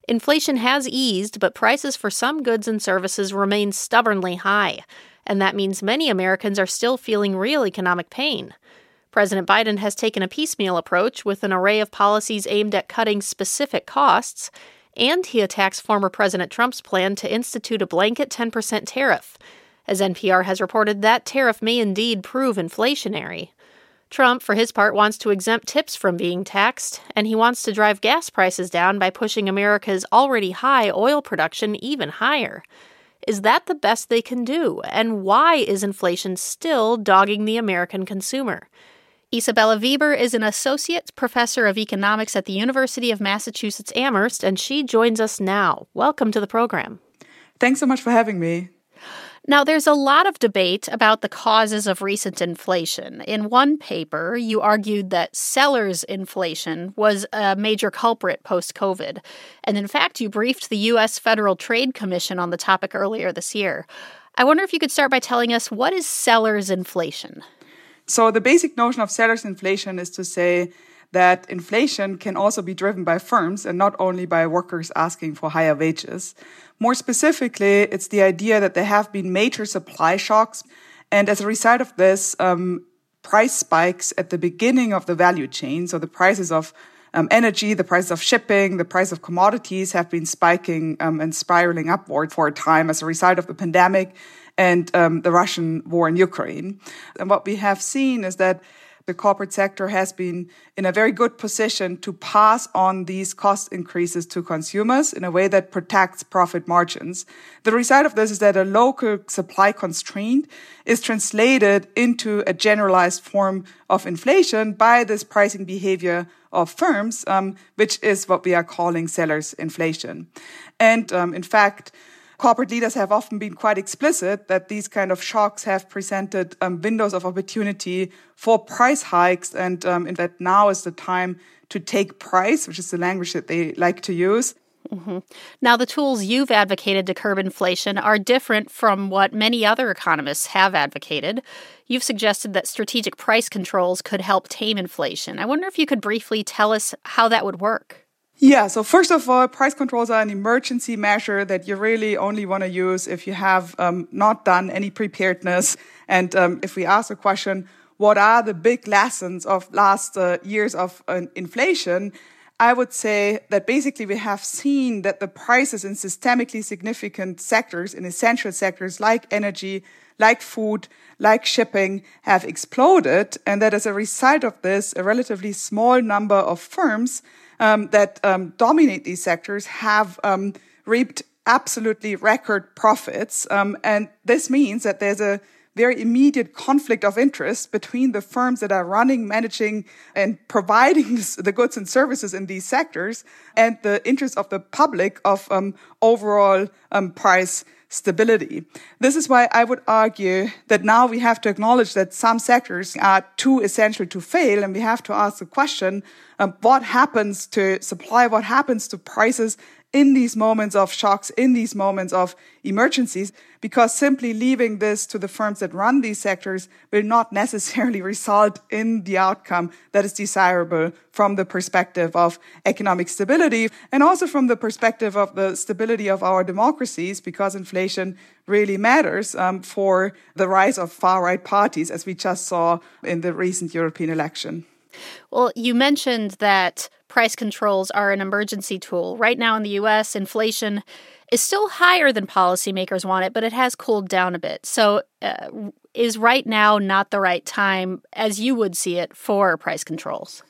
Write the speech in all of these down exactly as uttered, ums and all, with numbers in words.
Inflation has eased, but prices for some goods and services remain stubbornly high, and that means many Americans are still feeling real economic pain. President Biden has taken a piecemeal approach with an array of policies aimed at cutting specific costs, and he attacks former President Trump's plan to institute a blanket ten percent tariff. As N P R has reported, that tariff may indeed prove inflationary. Trump, for his part, wants to exempt tips from being taxed, and he wants to drive gas prices down by pushing America's already high oil production even higher. Is that the best they can do? And why is inflation still dogging the American consumer? Isabella Weber is an associate professor of economics at the University of Massachusetts Amherst, and she joins us now. Welcome to the program. Thanks so much for having me. Now, there's a lot of debate about the causes of recent inflation. In one paper, you argued that sellers' inflation was a major culprit post-COVID. And in fact, you briefed the U S Federal Trade Commission on the topic earlier this year. I wonder if you could start by telling us, what is sellers' inflation? So the basic notion of sellers' inflation is to say that inflation can also be driven by firms and not only by workers asking for higher wages. More specifically, it's the idea that there have been major supply shocks, and as a result of this, um, price spikes at the beginning of the value chain. So the prices of um, energy, the price of shipping, the price of commodities have been spiking um, and spiraling upward for a time as a result of the pandemic and um, the Russian war in Ukraine. And what we have seen is that the corporate sector has been in a very good position to pass on these cost increases to consumers in a way that protects profit margins. The result of this is that a local supply constraint is translated into a generalized form of inflation by this pricing behavior of firms, um, which is what we are calling sellers' inflation. And um, in fact, corporate leaders have often been quite explicit that these kind of shocks have presented um, windows of opportunity for price hikes, and um, in that now is the time to take price, which is the language that they like to use. Mm-hmm. Now, the tools you've advocated to curb inflation are different from what many other economists have advocated. You've suggested that strategic price controls could help tame inflation. I wonder if you could briefly tell us how that would work. Yeah, so first of all, price controls are an emergency measure that you really only want to use if you have um, not done any preparedness. And um, if we ask the question, what are the big lessons of last uh, years of uh, inflation? I would say that basically we have seen that the prices in systemically significant sectors, in essential sectors like energy, like food, like shipping, have exploded. And that as a result of this, a relatively small number of firms Um, that um, dominate these sectors have um, reaped absolutely record profits. Um, and this means that there's a very immediate conflict of interest between the firms that are running, managing, and providing the goods and services in these sectors and the interest of the public of um, overall um, price stability. This is why I would argue that now we have to acknowledge that some sectors are too essential to fail, and we have to ask the question, um, what happens to supply, what happens to prices in these moments of shocks, in these moments of emergencies, because simply leaving this to the firms that run these sectors will not necessarily result in the outcome that is desirable from the perspective of economic stability and also from the perspective of the stability of our democracies, because inflation really matters um, for the rise of far-right parties, as we just saw in the recent European election. Well, you mentioned that price controls are an emergency tool. Right now in the U S, inflation is still higher than policymakers want it, but it has cooled down a bit. So uh, is right now not the right time, as you would see it, for price controls?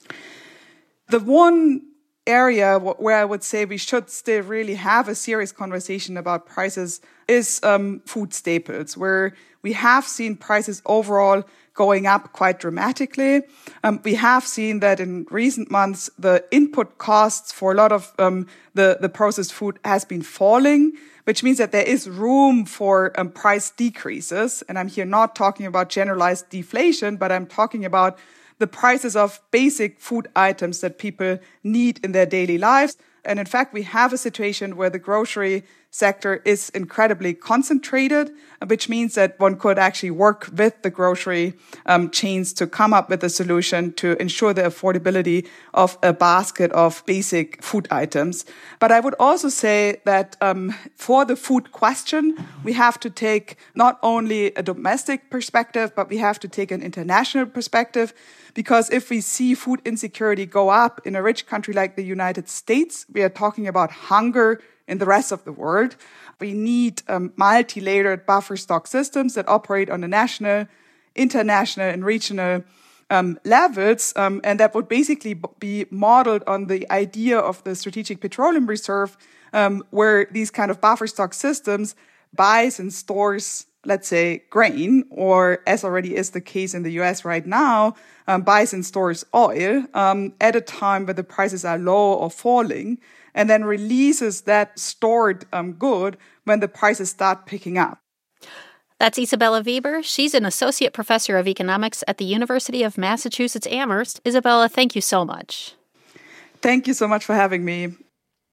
The one area where I would say we should still really have a serious conversation about prices is um, food staples, where we have seen prices overall going up quite dramatically. Um, we have seen that in recent months, the input costs for a lot of um, the, the processed food has been falling, which means that there is room for um, price decreases. And I'm here not talking about generalized deflation, but I'm talking about the prices of basic food items that people need in their daily lives. And in fact, we have a situation where the grocery sector is incredibly concentrated, which means that one could actually work with the grocery um, chains to come up with a solution to ensure the affordability of a basket of basic food items. But I would also say that um, for the food question, we have to take not only a domestic perspective, but we have to take an international perspective. Because if we see food insecurity go up in a rich country like the United States, we are talking about hunger in the rest of the world. We need um, multi-layered buffer stock systems that operate on a national, international, and regional um, levels. Um, and that would basically be modeled on the idea of the Strategic Petroleum Reserve, um, where these kind of buffer stock systems buys and stores, let's say, grain, or as already is the case in the U S right now, um, buys and stores oil um, at a time where the prices are low or falling, and then releases that stored um, good when the prices start picking up. That's Isabella Weber. She's an associate professor of economics at the University of Massachusetts Amherst. Isabella, thank you so much. Thank you so much for having me.